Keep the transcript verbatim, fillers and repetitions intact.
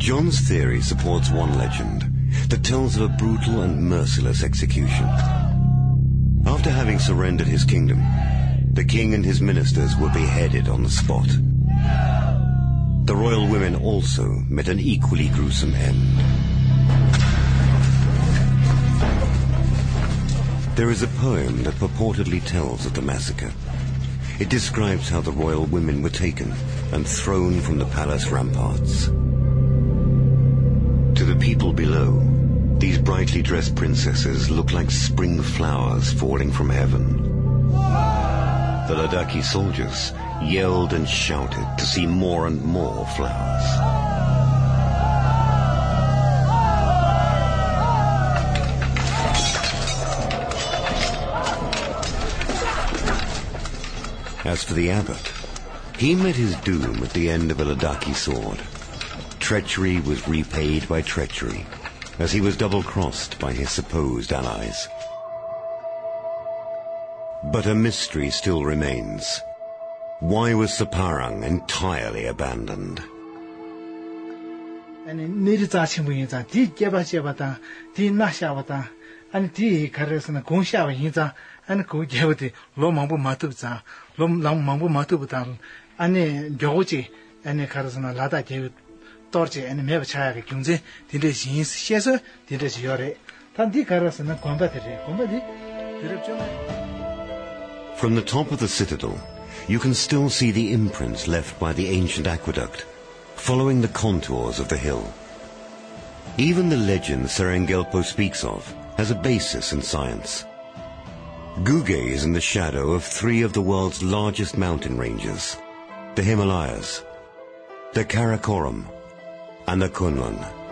John's theory supports one legend that tells of a brutal and merciless execution. After having surrendered his kingdom, the king and his ministers were beheaded on the spot. The royal women also met an equally gruesome end. There is a poem that purportedly tells of the massacre. It describes how the royal women were taken and thrown from the palace ramparts. To the people below, these brightly dressed princesses look like spring flowers falling from heaven. The Ladakhi soldiers yelled and shouted to see more and more flowers. As for the abbot, he met his doom at the end of a Ladakhi sword. Treachery was repaid by treachery, as he was double-crossed by his supposed allies. But a mystery still remains. Why was Separang entirely abandoned? From the top of the citadel, you can still see the imprints left by the ancient aqueduct, following the contours of the hill. Even the legend Serengelpo speaks of has a basis in science. Guge is in the shadow of three of the world's largest mountain ranges, the Himalayas, the Karakoram, and the Kunlun.